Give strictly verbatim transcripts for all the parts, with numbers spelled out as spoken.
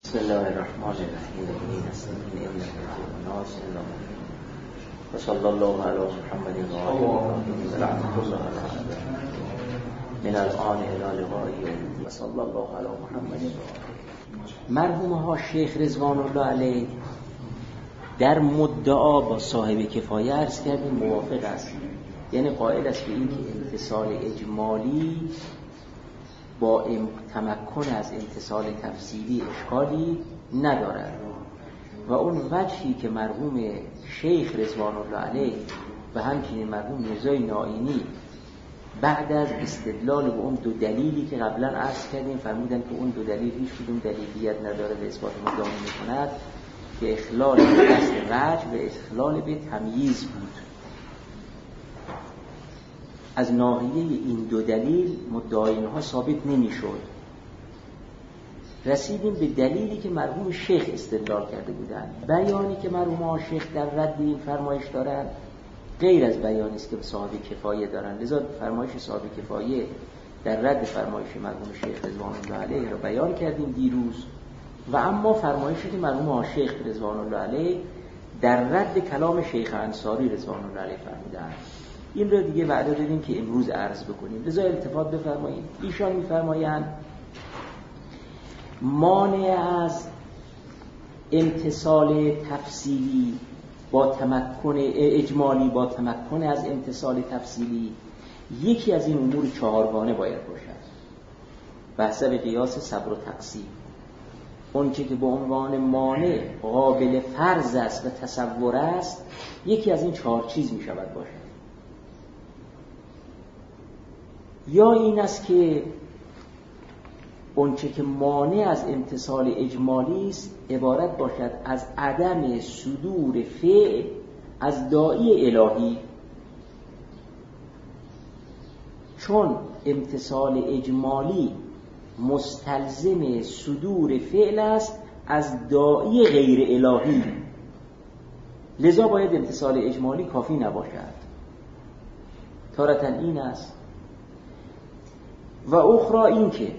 بسم الله الرحمن الرحیم. نستعین و نستعین و صلی الله علی محمد و آله و رحمت الله من الان الی لقائه و صلی الله علی محمد. مرحوم ها شیخ رضوان الله علیه در مدعا با صاحب کفایه عرض کردیم موافق است، یعنی قائل است به این که امتصال اجمالی با تمکن از امتصال تفصیلی اشکالی ندارد و اون وجهی که مرحوم شیخ رضوان الله علیه و همچنین مرحوم میرزای نائینی بعد از استدلال به اون دو دلیلی که قبلا عرض کردیم فرمودن که اون دو دلیل هیچ کدوم دلیلیت نداره به اثبات مدعا می‌کند که اخلال به دست رجع و اخلال به تمییز بود. از ناحیه این دو دلیل مدعای اینها ثابت نمی‌شد. رسیدیم به دلیلی که مرحوم شیخ استدلال کرده بودند. بیانی که مرحوم شیخ در رد این فرمایش دارند غیر از بیانی است که صاحب کفایه دارند، لذا فرمایش صاحب کفایه در رد فرمایش مرحوم شیخ رضوان الله علیه را بیان کردیم دیروز، و اما فرمایشی که مرحوم شیخ رضوان الله علیه در رد کلام شیخ انصاری رضوان الله علیه فرمودند، این را دیگه وعده دادیم که امروز عرض بکنیم، لذا التفات بفرمایید. ایشان می‌فرمایند مانع از امتصال تفصیلی با تمکن اجمالی با تمکن از امتصال تفصیلی یکی از این امور چهارگانه باید باشد به حسب قیاس صبر و تقسیم. اون چه که به عنوان مانع قابل فرض است و تصور است یکی از این چهار چیز می شود باشد. یا این است که اون چه که مانع از امتصال اجمالی است عبارت باشد از عدم صدور فعل از داعی الهی، چون امتصال اجمالی مستلزم صدور فعل است از داعی غیر الهی، لذا باید امتصال اجمالی کافی نباشد. تارة این است و اخرى این که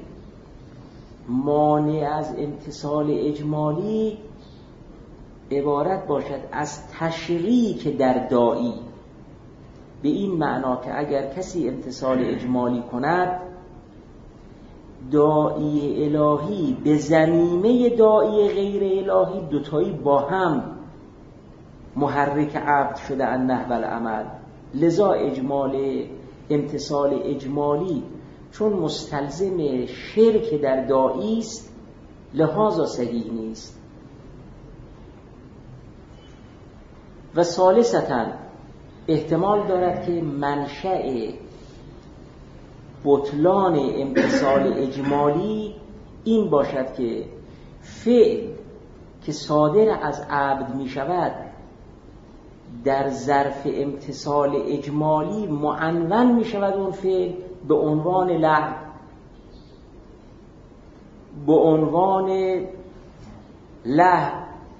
مانع از امتصال اجمالی عبارت باشد از تشریک در داعی، به این معنا که اگر کسی امتصال اجمالی کند داعی الهی به ضمیمه داعی غیر الهی دوتایی با هم محرک عبد شده ان نحو العمل، لذا اجمال امتصال اجمالی چون مستلزم شرک در داعی است لحاظا صحیح نیست. و ثالثاً احتمال دارد که منشأ بطلان امتصال اجمالی این باشد که فعل که صادر از عبد می شود در ظرف امتصال اجمالی معنون می شود اون فعل به عنوان لهو، به عنوان لهو،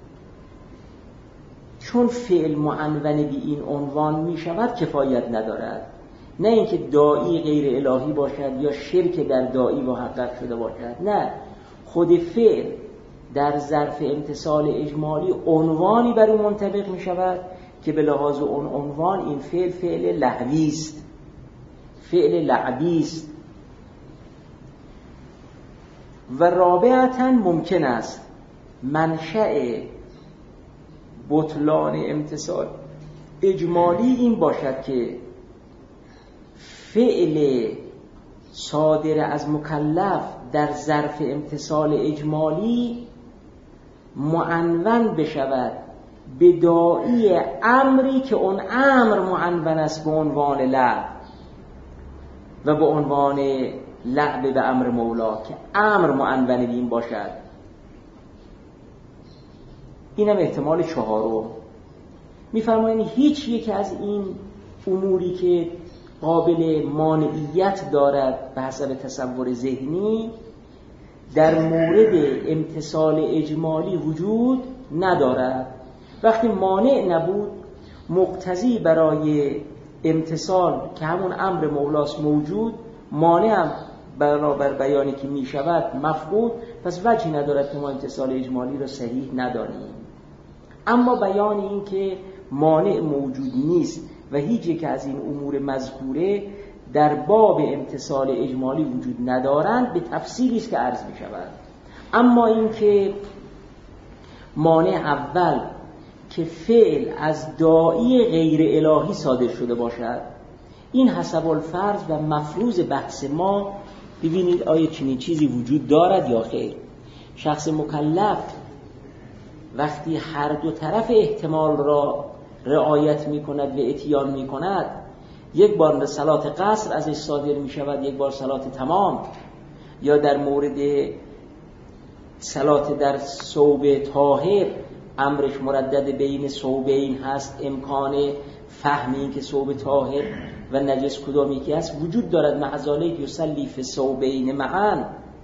چون فعل معنون به این عنوان می شود کفایت ندارد، نه اینکه داعی غیر الهی باشد یا شرک در داعی محقق شده باشد، نه، خود فعل در ظرف امتصال اجمالی عنوانی بر اون منطبق می شود که به لحاظ اون عنوان این فعل فعل لهوی است، فعل لعبی است. و رابعاً ممکن است منشأ بطلان امتصال اجمالی این باشد که فعل صادر از مکلف در ظرف امتصال اجمالی معنون بشود به داعی امری که اون امر معنون است به عنوان لعب و به عنوان لعب به امر مولا که امر معنون به این باشد. اینم احتمال چهارم. می‌فرمایند هیچ یک از این اموری که قابل مانعیت دارد به حسب تصور ذهنی در مورد امتصال اجمالی وجود ندارد. وقتی مانع نبود مقتضی برای امتصال که همون امر مولاست موجود، مانع هم بنابر بیانی که می شود مفقود، پس وجهی ندارد که ما امتصال اجمالی را صحیح ندانیم. اما بیان این که مانع موجود نیست و هیچ یک از این امور مذکوره در باب امتصال اجمالی وجود ندارند به تفصیلی است که عرض می شود. اما این که مانع اول که فعل از داعی غیر الهی صادر شده باشد، این حسب الفرض و مفروض بحث ما. ببینید آیا چنین چیزی وجود دارد یا خیر. شخص مکلف وقتی هر دو طرف احتمال را رعایت می کند و اتیان می کند، یک بار صلات قصر ازش صادر می شود، یک بار صلات تمام، یا در مورد صلات در ثوب طاهر امرش مردد بین ثوبین هست، امکان فهم این که ثوب طاهر و نجس کدامی که هست وجود دارد. معذاله یصلی فی ثوبین معا،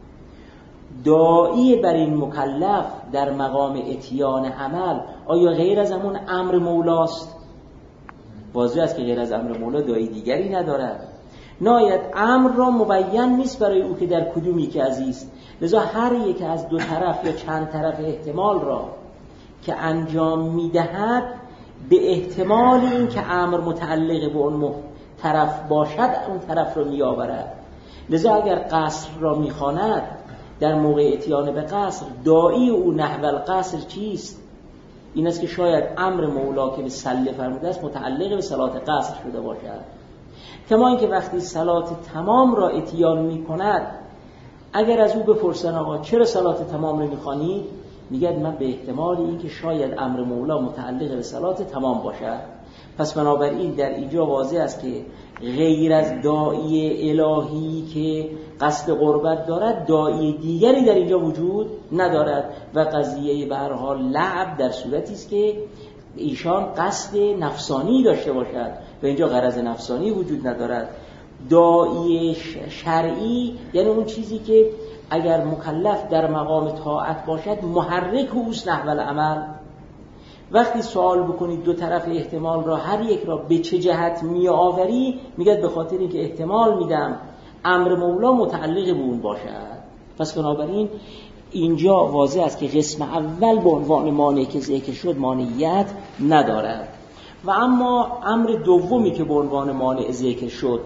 داعی بر این مکلف در مقام اتیان عمل آیا غیر از همون امر مولاست؟ واضح است که غیر از امر مولا داعی دیگری ندارد. ناید امر را مبین نیست برای او که در کدومی که عزیز، لذا هر یک از دو طرف یا چند طرف احتمال را که انجام میدهد به احتمال این که امر متعلق به اون طرف باشد اون طرف را میآورد. لذا اگر قصر را میخواند در موقع اتیان به قصر، داعی او نحو القصر چیست؟ این است که شاید امر مولا که به صله فرموده است متعلق به صلات قصر شده باشد. کما اینکه وقتی صلات تمام را اتیان میکند، اگر از او بپرسن آقا چرا صلات تمام را میخوانید، میگه من به احتمال این که شاید امر مولا متعلق به صلات تمام باشد. پس بنابراین در اینجا واضح است که غیر از داعی الهی که قصد قربت دارد، داعی دیگری در اینجا وجود ندارد و قضیه به هر حال لعب در صورتی است که ایشان قصد نفسانی داشته باشد و اینجا غرض نفسانی وجود ندارد. داعی شرعی یعنی اون چیزی که اگر مکلف در مقام طاعت باشد محرک اوست نحو العمل. وقتی سوال بکنید دو طرف احتمال را هر یک را به چه جهت می آوری، میگه به خاطر اینکه احتمال میدم امر مولا متعلق به اون باشد. پس بنابراین اینجا واضح است که قسم اول به عنوان مانعی که ذکر شد مانعیت ندارد. و اما امر دومی که به عنوان مانع ذکر شد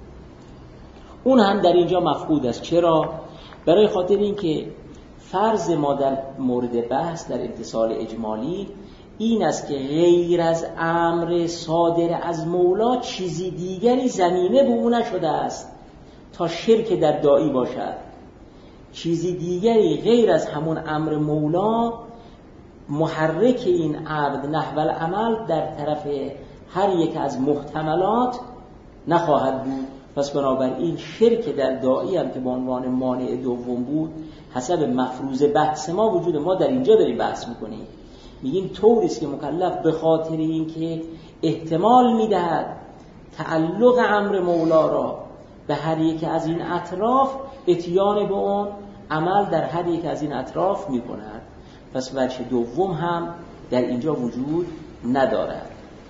اون هم در اینجا مفقود است. چرا؟ برای خاطر اینکه فرض ما در مورد بحث در امتصال اجمالی این است که غیر از امر صادر از مولا چیزی دیگری زمینه به او نشده است تا شرک در داعی باشد. چیزی دیگری غیر از همون امر مولا محرک این عبد نحو العمل در طرف هر یک از محتملات نخواهد بود. پس بنابراین شرک در داعی هم که به عنوان مانع دوم بود حسب مفروض بحث ما وجود ما در اینجا داریم بحث میکنیم. میگیم طوری است که مکلف به خاطر این که احتمال میدهد تعلق امر مولا را به هر یک از این اطراف، اتیان به اون عمل در هر یک از این اطراف میکند. پس وجه دوم هم در اینجا وجود ندارد.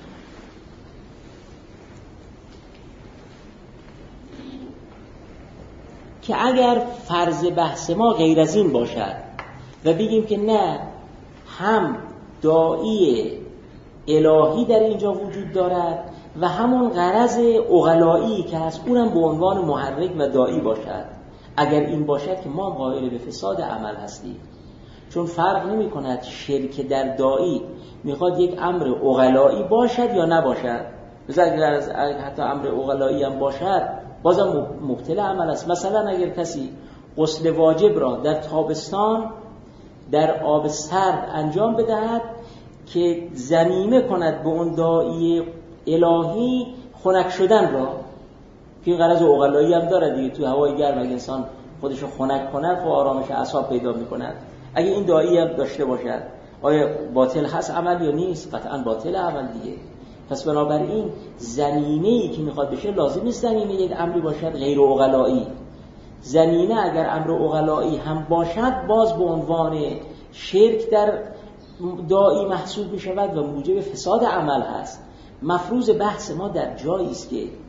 که اگر فرض بحث ما غیر از این باشد و بگیم که نه، هم داعی الهی در اینجا وجود دارد و همون غرض عقلایی که هست اونم به عنوان محرک و داعی باشد، اگر این باشد که ما قائل به فساد عمل هستیم. چون فرق نمی کند شرک در داعی میخواد یک امر عقلایی باشد یا نباشد. مثلا اگر حتی امر عقلایی هم باشد بازم مبطل عمل است. مثلا اگر کسی غسل واجب را در تابستان در آب سرد انجام بدهد که ضمیمه کند به اون داعی الهی خنک شدن را، که این غرض عقلایی هم داره دیگه، تو هوای گرم اگه انسان خودش رو خنک کند خب آرامش اعصاب پیدا میکند. اگه این داعی هم داشته باشد آیا باطل هست عمل یا نیست؟ قطعا باطل عمل دیگه. پس بنابراین زمینه‌ای که میخواد بشه لازم نیست زمینه یک امری باشد غیر عقلایی. زمینه اگر امر عقلایی هم باشد باز به عنوان شرک در داعی محسوب میشود و موجب فساد عمل هست. مفروض بحث ما در جایی است که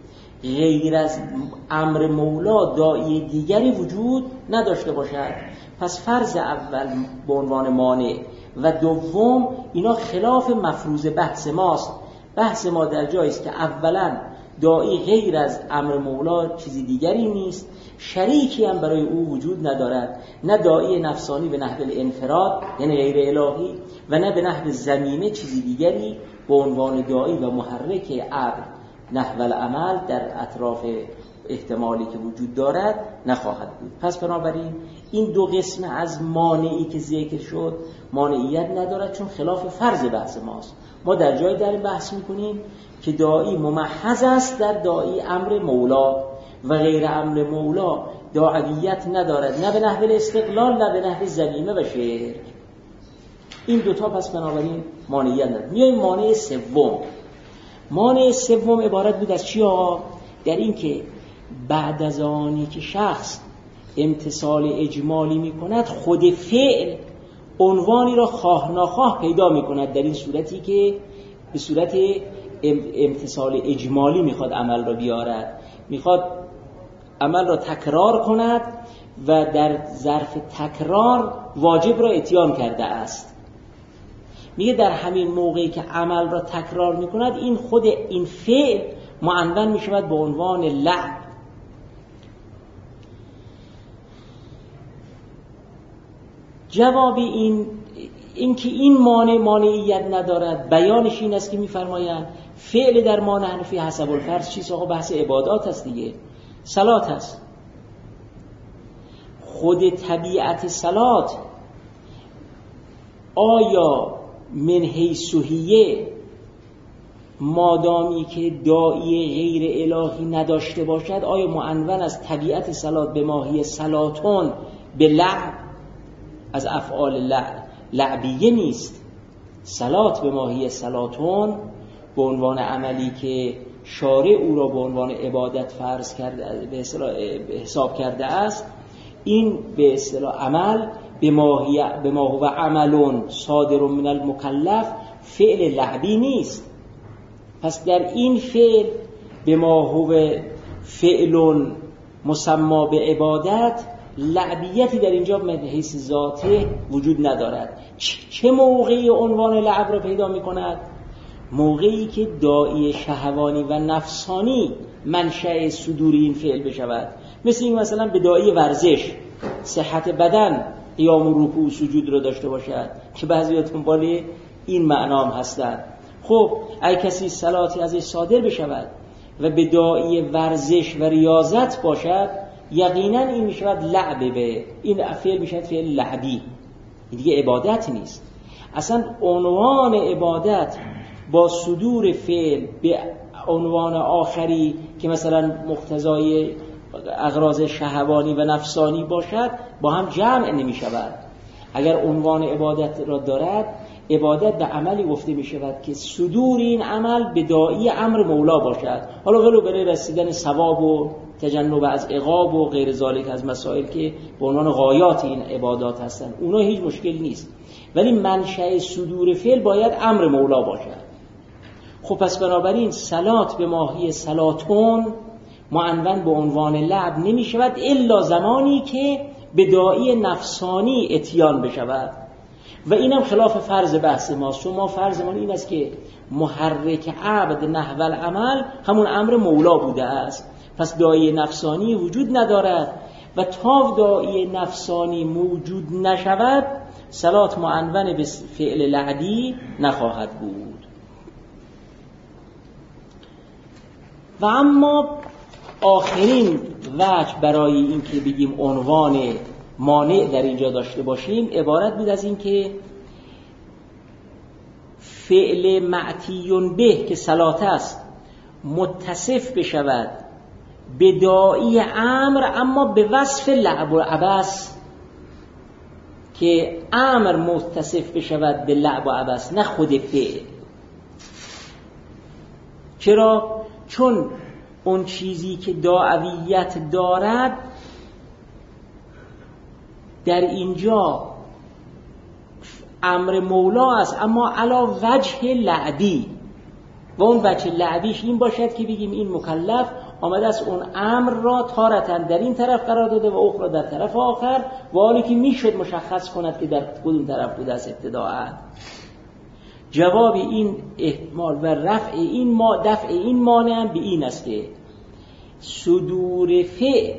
غیر از امر مولا داعی دیگری وجود نداشته باشد. پس فرض اول به عنوان مانع و دوم اینا خلاف مفروض بحث ماست. بحث ما در جایی است که اولا داعی غیر از امر مولا چیزی دیگری نیست، شریکی هم برای او وجود ندارد، نه داعی نفسانی به نحو الانفراد یعنی غیر الهی و نه به نحو زمینه چیزی دیگری به عنوان داعی و محرک امر نحو العمل در اطراف احتمالی که وجود دارد نخواهد بود. پس بنابراین این دو قسم از مانعی که ذکر شد مانعیت ندارد، چون خلاف فرض بحث ماست. ما در جای در بحث میکنیم که داعی ممحض است در داعی امر مولا و غیر امر مولا داعیت ندارد، نه به نحو استقلال نه به نحو زمینه و شرک. این دوتا پس بنابراین مانعیت ندارد. میایم مانع سوم. مانع سوم عبارت بود از چی آقا؟ در این که بعد از آنی که شخص امتثال اجمالی می کند خود فعل عنوانی را خواه ناخواه پیدا می کند، در این صورتی که به صورت امتثال اجمالی میخواد عمل را بیارد، میخواد عمل را تکرار کند و در ظرف تکرار واجب را اتیان کرده است. میگه در همین موقعی که عمل را تکرار میکند این خود این فعل معنون میشود به عنوان لعب. جواب این این که این مانع مانعیت ندارد بیانش این است که میفرمایند فعل در ما نحن فی حسب الفرض چیست آقا؟ بحث عبادات است دیگه، صلات است. خود طبیعت صلات آیا من حیث هیه مادامی که داعی غیر الهی نداشته باشد آیا معنون از طبیعت صلات به ماهی صلاتون به لعب از افعال لعب لعبیه نیست؟ صلات به ماهی صلاتون به عنوان عملی که شارع او را به عنوان عبادت فرض کرده به اصطلاح حساب کرده است، این به اصطلاح عمل به ماهی به ما هو عملون صادر من المکلف فعل لعبی نیست. پس در این فعل به ما هو فعل مسما به عبادت لعبیتی در اینجا من حیث ذاته وجود ندارد. چه موقعی عنوان لعب را پیدا می کند؟ موقعی که داعی شهوانی و نفسانی منشأ صدور این فعل بشود، مثل این مثلا به داعی ورزش صحت بدن قیام و رکوع و سجود را داشته باشد که بعضیاتون دنبال این معنام هستند. خب اگه کسی صلاتی ازش صادر بشود و به داعی ورزش و ریاضت باشد یقینا این میشود لعب، به این فعل میشود فعل لعبی، این دیگه عبادت نیست. اصلا عنوان عبادت با صدور فعل به عنوان آخری که مثلا مقتضای اغراض شهوانی و نفسانی باشد با هم جمع نمی شود. اگر عنوان عبادت را دارد، عبادت به عملی گفته می شود که صدور این عمل به داعی امر مولا باشد، حالا ولو برای رسیدن ثواب و تجنب از عقاب و غیر ذالک از مسائل که به عنوان غایات این عبادات هستند، اونا هیچ مشکل نیست، ولی منشأ صدور فعل باید امر مولا باشد. خب پس بنابراین صلات به ماهی صلاتون معنون به عنوان لعب نمی شود الا زمانی که به داعی نفسانی اتیان بشود و اینم خلاف فرض بحث ماست. چون ما فرضمون این است که محرک عبد نحو العمل همون امر مولا بوده است، پس داعی نفسانی وجود ندارد و تا داعی نفسانی موجود نشود صلات معنون به فعل لعبی نخواهد بود. و اما آخرین وجه برای این که بگیم عنوان مانع در اینجا داشته باشیم عبارت بود از این که فعل معتیون به که صلات است متصف بشود به داعی امر اما به وصف لعب و عبث، که امر متصف بشود به لعب و عبث نه خود فعل. چرا؟ چون اون چیزی که داعویت دارد در اینجا امر مولا است اما علا وجه لعبی، و اون وجه لعبیش این باشد که بگیم این مکلف آمده است اون امر را تارتاً در این طرف قرار داده و اخرى در طرف آخر، و حالی که میشد مشخص کند که در کدوم طرف بوده است ابتداءً. جواب این احتمال و رفع این ما دفع این مانع به این است که صدور فعل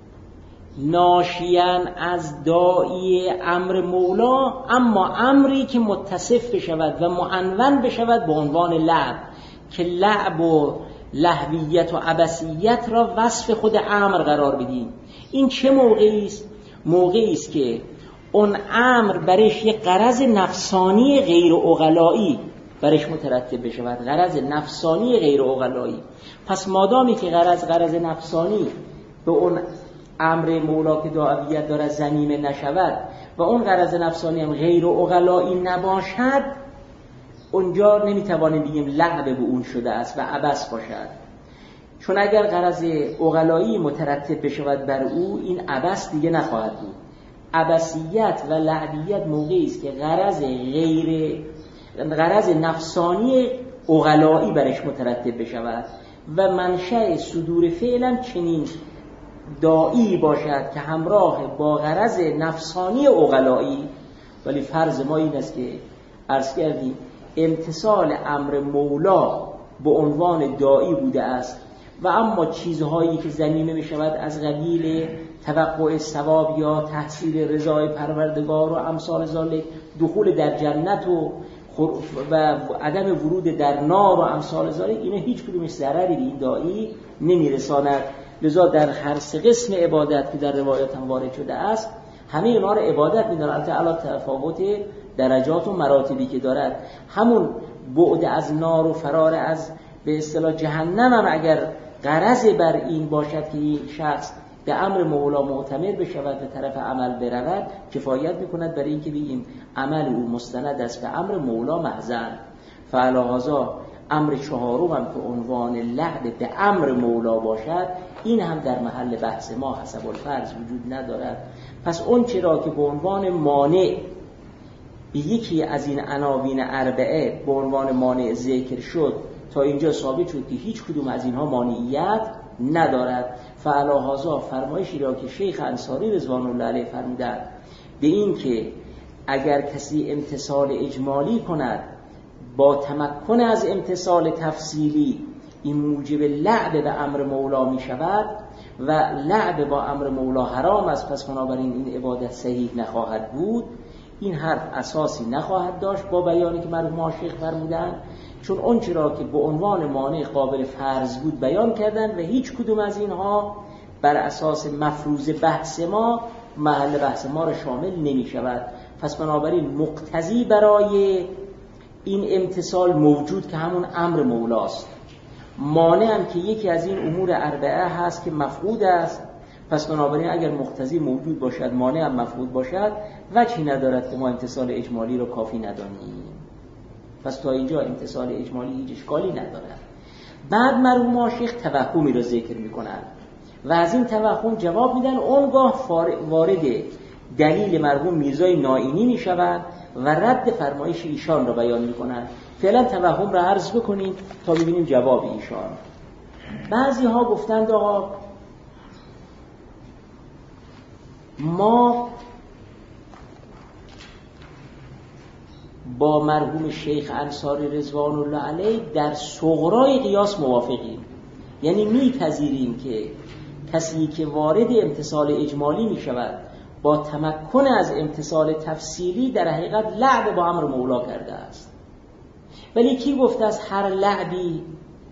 ناشیان از داعی امر مولا، اما امری که متصف بشود و معنون بشود به عنوان لعب، که لعب و لهویت و عبثیت را وصف خود امر قرار بدیم. این چه موقعی است؟ موقعی است که اون امر برش یک غرض نفسانی غیر عقلایی برش مترتب بشود، غرض نفسانی غیر عقلایی. پس مادامی که غرض غرض نفسانی به اون امر مولا که دعویت داره ضمیمه نشود و اون غرض نفسانی هم غیر عقلایی نباشد، اونجا نمیتوانیم بگیم لعب به اون شده است و عبث باشد. چون اگر غرض عقلایی مترتب بشود بر او، این عبث دیگه نخواهد بود. عبثیت و لعبیت موقعی است که غرض غیر غرض نفسانی عقلایی برش مترتب بشود و منشأ صدور فعلا چنین داعی باشد که همراه با غرض نفسانی عقلایی. ولی فرض ما این است که عرض کردیم امتثال امر مولا به عنوان داعی بوده است و اما چیزهایی که ضمیمه می شود از قبیل توقع ثواب یا تحصیل رضای پروردگار و امثال ذالک، دخول در جنت و و عدم ورود در نار و امثال ذالک، اینا هیچ کدومش ضرری به این داعی نمیرساند. لذا در هر سه قسم عبادت که در روایات هم وارد شده است، همه اینا رو عبادت می‌دونن، البته علاوه تفاوت درجات و مراتبی که دارد. همون بعد از نار و فرار از به اصطلاح جهنم هم اگر غرض بر این باشد که این شخص به امر مولا معتمر بشود و طرف عمل برود، کفایت میکند برای اینکه بگیم عمل او مستند است به امر مولا محضاً. فعلاهذا امر چهارم هم که عنوان لعب به امر مولا باشد، این هم در محل بحث ما حسب الفرض وجود ندارد. پس اون چرا که به عنوان مانع به یکی از این عناوین اربعه به عنوان مانع ذکر شد، تا اینجا ثابت شد که هیچ کدوم از اینها مانعیت ندارد. فعلاهذا فرمایشی را که شیخ انصاری رضوان الله علیه فرمودند به این که اگر کسی امتثال اجمالی کند با تمکن از امتثال تفصیلی، این موجب لعب به امر مولا می شود و لعب با امر مولا حرام است، پس بنابراین این عبادت صحیح نخواهد بود. این حرف اساسی نخواهد داشت با بیانی که مرحوم شیخ فرمودند، چون اون چرا که به عنوان مانع قابل فرض بود بیان کردن و هیچ کدوم از اینها بر اساس مفروض بحث ما محل بحث ما را شامل نمی شود. پس بنابراین مقتضی برای این امتصال موجود که همون امر مولاست، مانع هم که یکی از این امور اربعه هست که مفقود است. پس بنابراین اگر مقتضی موجود باشد، مانع هم مفقود باشد، وجهی ندارد که ما امتصال اجمالی رو کافی ندانیم. پس تا اینجا امتصال اجمالی هیچ اشکالی ندارد. بعد مرحوم شیخ توهمی رو ذکر میکنند و از این توهم جواب میدن. اونگاه وارد دلیل مرحوم میرزای نائینی میشوند و رد فرمایش ایشان رو بیان میکنند. فعلا توهم رو عرض بکنیم تا ببینیم جواب ایشان. بعضی ها گفتند آقا ما با مرحوم شیخ انصاری رضوان الله علیه در صغرای قیاس موافقیم، یعنی میپذیریم که کسی که وارد امتصال اجمالی میشود با تمکن از امتصال تفصیلی در حقیقت لعب با امر مولا کرده است. ولی کی گفته از هر لعبی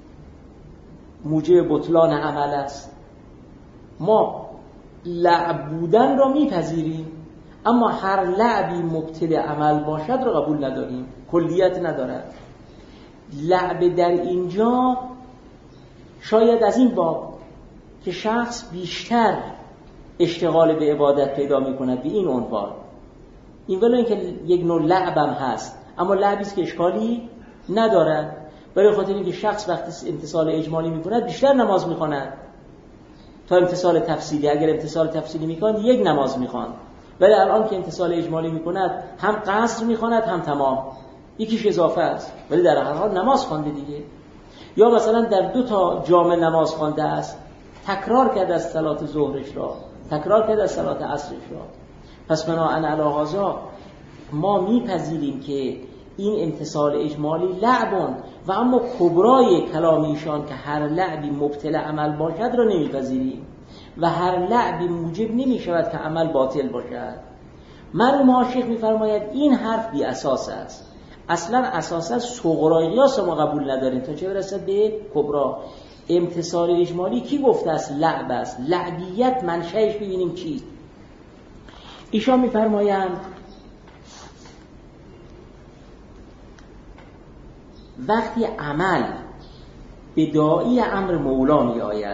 موجب بطلان عمل است؟ ما لعب بودن را میپذیریم، اما هر لعبی مبتل عمل باشد را قبول نداریم، کلیت ندارد. لعب در اینجا شاید از این باب که شخص بیشتر اشتغال به عبادت پیدا میکند به این عنوان، این ولو اینکه یک نوع لعبم هست، اما لعبی است که اشکالی ندارد. برای خاطر اینکه شخص وقتی امتصال اجمالی میکند بیشتر نماز میخواند تا امتصال تفصیلی. اگر امتصال تفصیلی میکند یک نماز میخواند، ولی الان که امتصال اجمالی میکند هم قصر میخواند هم تمام، یکیش اضافه است، ولی در هر حال نماز خوانده دیگه. یا مثلا در دو تا جامع نماز خوانده است، تکرار کرد از صلات ظهرش را، تکرار کرد از صلات عصرش را. پس بناءً علی هذا ما میپذیریم که این امتثال اجمالی لعبون و اما کبرای کلام ایشان که هر لعبی مبطل عمل باشد را نمیپذیریم و هر لعبی موجب نمیشود که عمل باطل باشد. مرحوم حاشیه میفرماید این حرف بی اساس است. اصلا اساسا صغرای قیاس ما قبول نداریم تا چه برسد به کبرا. امتثال اجمالی کی گفته است لعب است؟ لعبیت منشأش ببینیم چی. ایشان میفرمایند وقتی عمل به داعی امر مولا می آید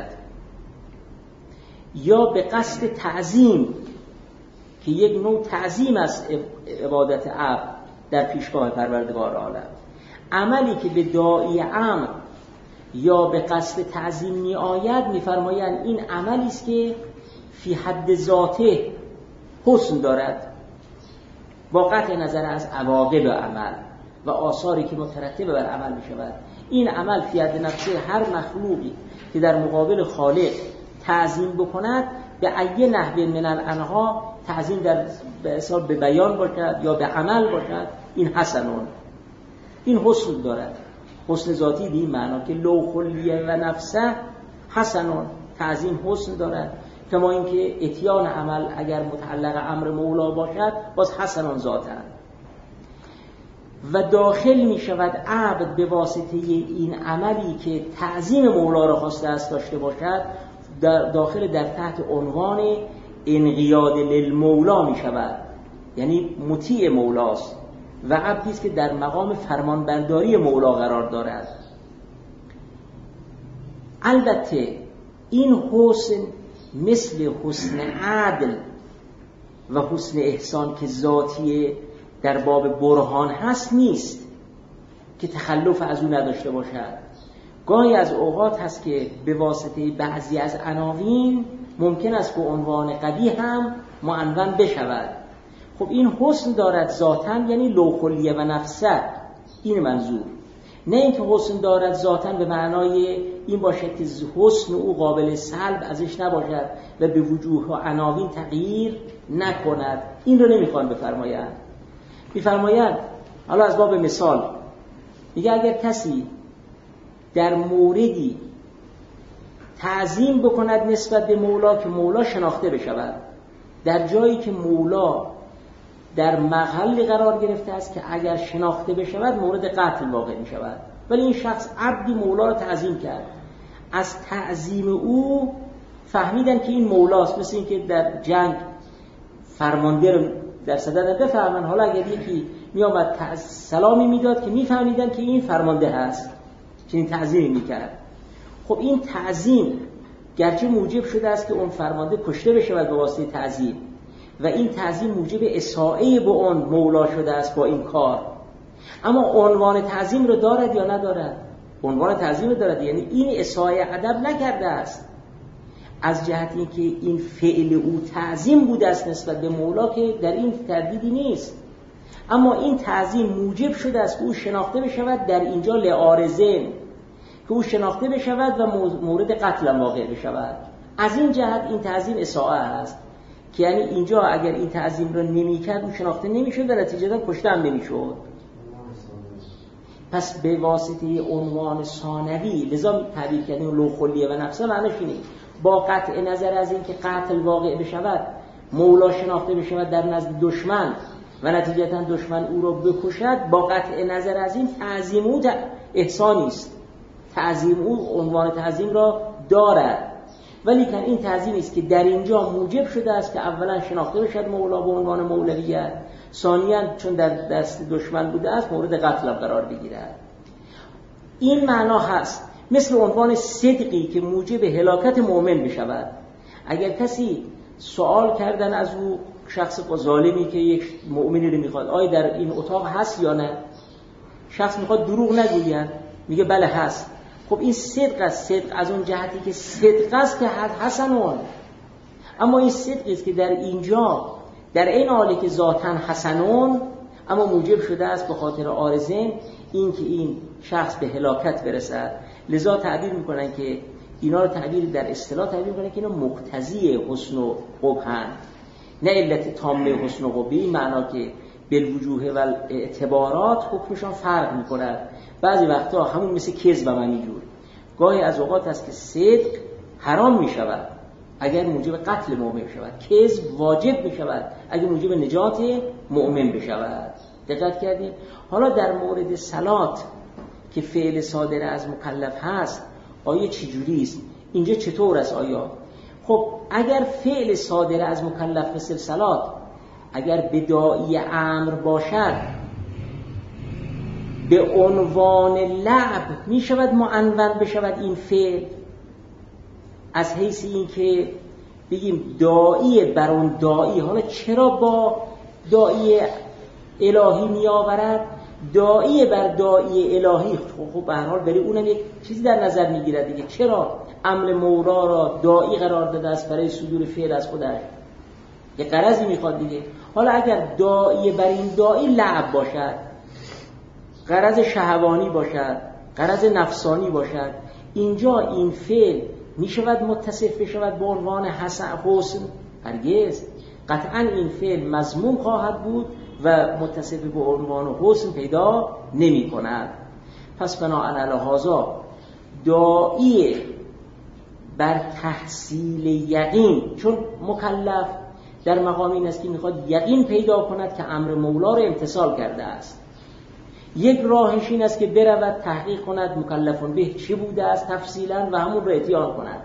یا به قصد تعظیم که یک نوع تعظیم است عبادت عبد در پیشگاه پروردگار عالم، عملی که به داعی امر یا به قصد تعظیم می آید می‌فرمایند این عملی است که فی حد ذاته حسن دارد با قطع نظر از عواقب عمل و آثاری که مترتب بر عمل می شود. این عمل فی حد نفسه هر مخلوقی که در مقابل خالق تعظیم بکند به ای نحو من الانها، تعظیم در به بیان باشد یا به عمل باشد، این حسنون، این حسن دارد. حسن ذاتی به این معنا که لو خلیه و نفسه حسنون، تعظیم حسن دارد. کما اینکه اتیان عمل اگر متعلق امر مولا باشد باز حسنون ذاتن و داخل می شود عبد به واسطه این عملی که تعظیم مولا را خواسته است داشته باشد در داخل در تحت عنوان انقیاد للمولا می شود، یعنی مطیع مولاست و عبدی است که در مقام فرمانبرداری مولا قرار دارد. البته این حسن مثل حسن عدل و حسن احسان که ذاتی در باب برهان هست نیست که تخلف از او نداشته باشد. گاهی از اوقات هست که به واسطه بعضی از عناوین ممکن است به عنوان قبیح هم معنون بشود. خب این حسن دارد ذاتاً، یعنی لوخلیه و نفسه، این منظور. نه اینکه حسن دارد ذاتاً به معنای این باشه که حسن او قابل سلب ازش نباشد و به وجوه و عناوین تغییر نکند. این رو نمیخوان بفرمایند. میفرمایند حالا از باب مثال میگه اگر کسی در موردی تعظیم بکند نسبت به مولا که مولا شناخته بشود، در جایی که مولا در محلی قرار گرفته است که اگر شناخته بشود مورد قتل واقع می شود، ولی این شخص عبدی مولا را تعظیم کرد، از تعظیم او فهمیدن که این مولاست. مثل این که در جنگ فرمانده رو در صدد بفهمن، حالا اگر یکی می آمد سلامی می داد که می فهمیدن که این فرمانده هست، چنین تعظیمی می کرد. خب این تعظیم گرچه موجب شده است که اون فرمانده کشته بشود به واسطه تعظیم و این تعظیم موجب اساءه به اون مولا شده است با این کار، اما عنوان تعظیم رو دارد یا ندارد؟ عنوان تعظیم رو دارد، یعنی این اساءه ادب نکرده است. از جهت اینکه این فعل او تعظیم بوده است نسبت به مولا که در این تردیدی نیست، اما این تعظیم موجب شده است که او شناخته بشود در اینجا لعارضین، که او شناخته بشود و مورد قتل واقع بشود. از این جهت این تعظیم اساءه است که یعنی اینجا اگر این تعظیم را نمی‌کرد او شناخته نمی‌شد و نتیجتاً کشته هم نمی‌شد. پس به واسطه عنوان ثانوی لذا تعبیر کردیم لوخلیه و نفسه، معنیش اینه با قطع نظر از این که قتل واقع بشود، مولا شناخته بشود در نزد دشمن و نتیجتاً دشمن او را بکشد، با قطع نظر از این تعظیم او احسانی است، تعظیم او عنوان تعظیم را دارد، ولی که این تعظیمی است که در اینجا موجب شده است که اولا شناخته بشد مولا به عنوان مولویت، ثانیاً چون در دست دشمن بوده است مورد قتل قرار بگیرد. این معنا هست مثل عنوان صدقی که موجب هلاکت مؤمن بشود. اگر کسی سوال کردن از او شخص ظالمی که یک مؤمنی رو میخواد آیا در این اتاق هست یا نه، شخص میخواد دروغ نگوید، میگه بله هست. خب این صدق است، صدق از اون جهتی که صدق است که حسنون، اما این صدقی است که در اینجا در این حالی که ذاتاً حسنون اما موجب شده است به خاطر عارضین این که این شخص به هلاکت برسد. لذا تعبیر میکنن که اینا رو تعبیر در اصطلاح تعبیر کنه که اینا مقتضی حسن و قبحن، نه علت تامه حسن و قبح، این معنا که بالوجوه و اعتبارات حکمشان فرق می‌کند. بعضی وقتا همون مثل کذب هم اینجور، گاهی از اوقات هست که صدق حرام می‌شود اگر موجب قتل مؤمن بشود، کذب واجب می‌شود اگر موجب نجات مؤمن بشود. دقت کردید؟ حالا در مورد صلات که فعل صادر از مکلف هست، آیا چجوری است؟ اینجا چطور است؟ آیا خب اگر فعل صادر از مکلف مثل صلات اگر بداعی امر باشد، به عنوان لعب می شود معنون بشود این فعل، از حیث این که بگیم داعی بر اون داعی. حالا چرا با داعی الهی می آورد؟ داعی بر داعی الهی خب به هر حال برای اونم یک چیزی در نظر می گیرد دیگه. چرا امر مولا را داعی قرار داده است برای صدور فعل از خودش؟ یه غرضی میخواد دیگه. حالا اگر داعی بر این داعی لعب باشد، غرض شهوانی باشد، غرض نفسانی باشد، اینجا این فعل میشود متصف بشود به عنوان حسن حسن؟ هرگز. قطعا این فعل مذموم خواهد بود و متصف به عنوان حسن پیدا نمی کند. پس بناء لهذا داعی بر تحصیل یقین، چون مکلف در مقام این است که میخواد یقین پیدا کند که امر مولا رو امتثال کرده است. یک راهش این است که برود تحقیق کند مکلفون به چه بوده است تفصیلا و همون رو اتیان کند.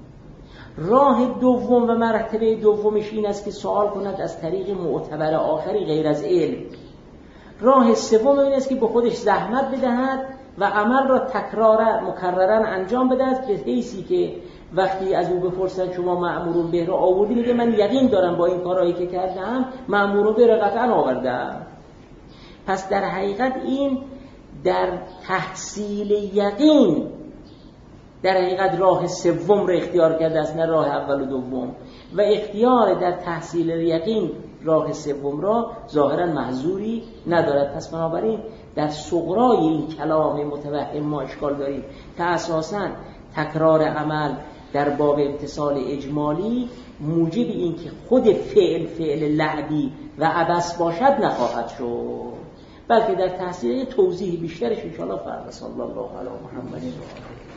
راه دوم و مرتبه دومش این است که سوال کند از طریق معتبر آخری غیر از علم. راه سوم این است که به خودش زحمت بدهد و عمل را تکرارا مکررا انجام بدهد، به حیثی که وقتی از او بپرسن شما مأمورون به را آوردی، میگه من یقین دارم با این کارهایی که کردم مأمورون به را قطعا آوردم. پس در حقیقت این در تحصیل یقین در حقیقت راه سوم را اختیار کرده است، نه راه اول و دوم. و اختیار در تحصیل یقین راه سوم را ظاهرا محظوری ندارد. پس بنابراین در صغرای این کلام متوهم ما اشکال داریم که اساساً تکرار عمل در باب امتصال اجمالی موجب این که خود فعل فعل لعبی و عبث باشد نخواهد شد، بلکه در تحصیل توضیح بیشترش ان شاء الله فرق. صلی الله علی محمد و آله